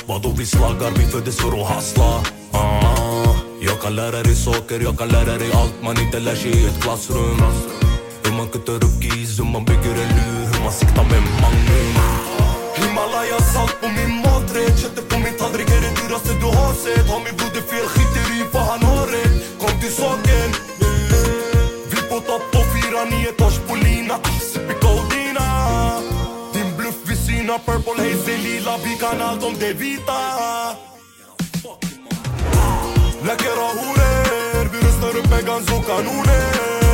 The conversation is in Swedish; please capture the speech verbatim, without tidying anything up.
Vadå vi slaggar, vi föddes för att hassla. ah, Jag kan lära dig saker, jag kan lära dig allt man inte lär sig i ett klassrum. Hur man kuttar upp keys, hur man bygger en lur, hur man siktar med magnum. Himalaya salt på min maträtt, köttet på min tallrik är det dyraste du har sett. Har min broder fel, skiter i för han har rätt. Kom till saken. Vi på topp på fyra, nio-tors på lina. Sippy Codina. Din bluff vid sina purple haze är lila. Vi kan allt om det vita. Läcker av horor, vi röstar upp med guns och kanoner.